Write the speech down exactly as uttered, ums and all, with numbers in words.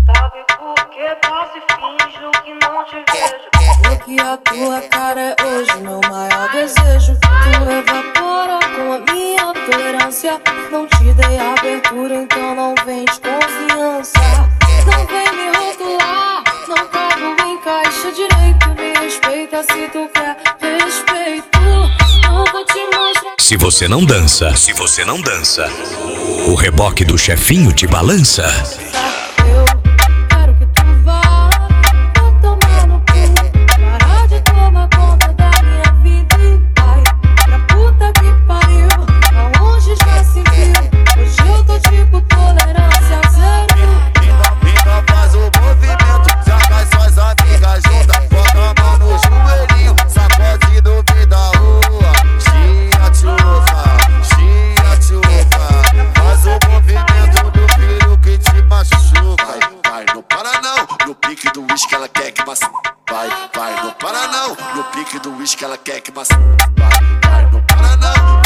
Sabe por que passo e finjo que não te vejo? Porque a tua cara é hoje meu maior desejo. Tu evapora com a minha tolerância. Não te dei abertura, então não vem de confiança. Não vem me rotular, não cabo em caixa direito. Me respeita se tu quer respeito. Não vou te mostrar. Se você não dança, se você não dança, o reboque do chefinho te balança. Eu quero que tu vá, vou tomar no cu. Parar de tomar conta da minha vida e vai pra puta que pariu. Aonde já se viu? Hoje eu tô tipo tolerância zero. Então faz o movimento, saca as suas amigas juntas. Bota a mão no joelhinho, sacode do meio da rua. Chia tchufa, chia tchufa. Faz o movimento do filho que te machuca. Vai, vai, não para não, no pique do uísque ela quer que maçã. Vai, vai, não para não, no pique do uísque ela quer que maçã. Vai, vai, não para não.